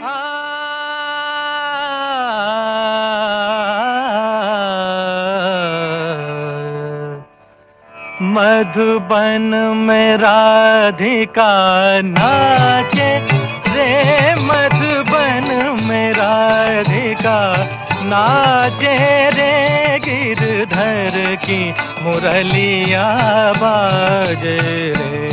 मधुबन में राधिका नाचे रे, मधुबन में राधिका नाचे रे, गिरधर की मुरलिया बाजे रे।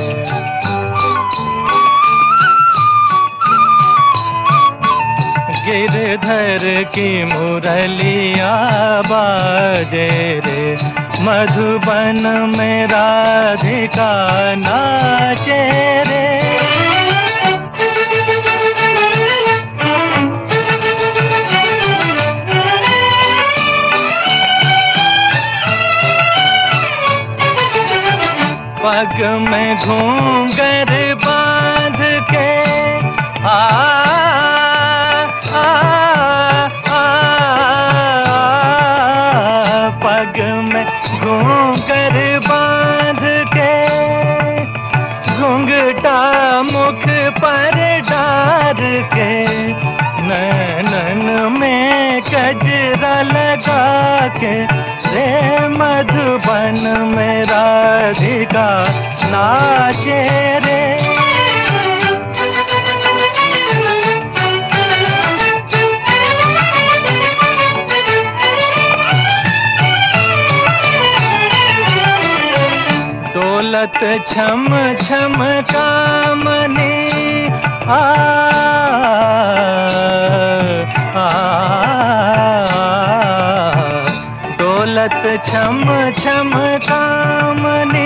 गिरधर की मुरलिया बाजे रे, मधुबन में राधिका नाचे रे। पग में घूंघर बांध के पग में घूंघर बांध के, घूंघटा मुख पर डार के, नैनन में गजरा लगा के रे, मधुबन में राधिका नाचे रे। दौलत छम छम कामनी दौलत छम छम कामनी,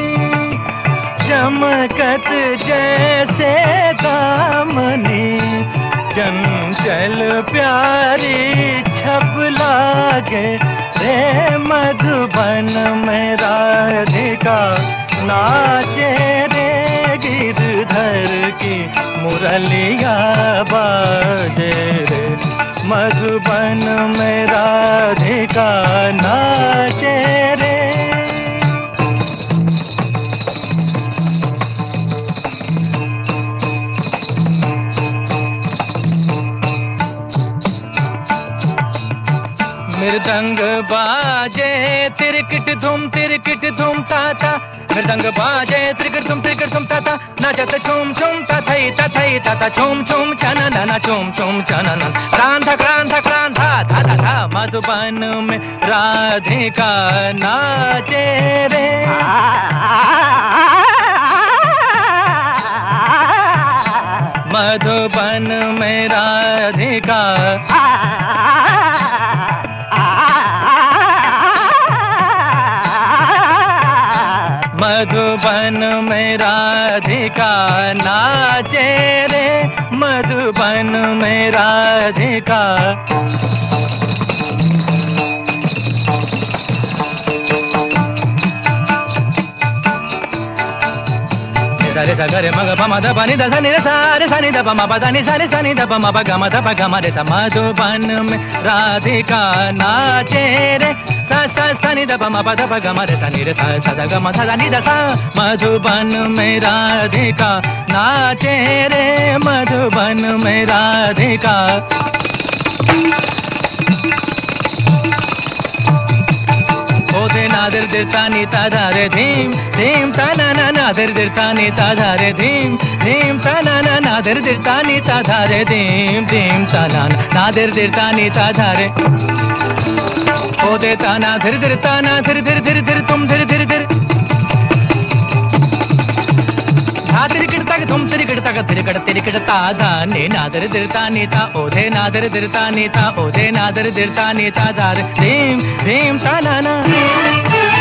चमकत जैसे दामनी, चंचल प्यारी छप लागे रे, मधुबन में राधिका नाचे रे, गिरधर की मुरलिया बाजे रे, मधुबन में राधिका नाचे रे। मृदंग बाजे तिरकिट धूम ताता, मृदंग बाजे तिरकिट धूम ताता, नाचत छूम छूम तथई तथई तथा छूम छूम चनन छूम छूम चनन, क्रांधा क्रांधा क्रांधा धा धा धा, मधुबन में राधिका नाचे रे। मधुबन में राधिका मधुबन में राधिका नाचे रे, मधुबन में राधिका। सारे सागरे मग पमा ध पानी ध नी रे सारे सानी ध पमा पा नी सारे सानी ध पमा पा ग म ध पा ग म रे सा, मधुबन में राधिका नाचे रे, सा सा सानी ध पमा पा ध पा ग म रे सा नी रे सा सा ध ग म ध नी ध सा, मधुबन में राधिका नाचे रे, मधुबन में राधिका। ओधे नादर दिरता नीता धारे धीम धीम तना ना नादर दिरता नीता धारे धीम धीम तना ना नादर दिरता नीता धारे धीम धीम तना नादर दिरता नीता धारे। ओधे ताना धीर धीर ताना धीर धीर धीर धीर तुम धीर धीर धीर, धा तिरकिड़ता के तुम तिरकिड़ता का तिरकिड़ता धा ने नादर दिरता नीता, ओधे नादर दिरता नीता, ओधे नादर दिरता नीता धारे धीम धीम तना ना।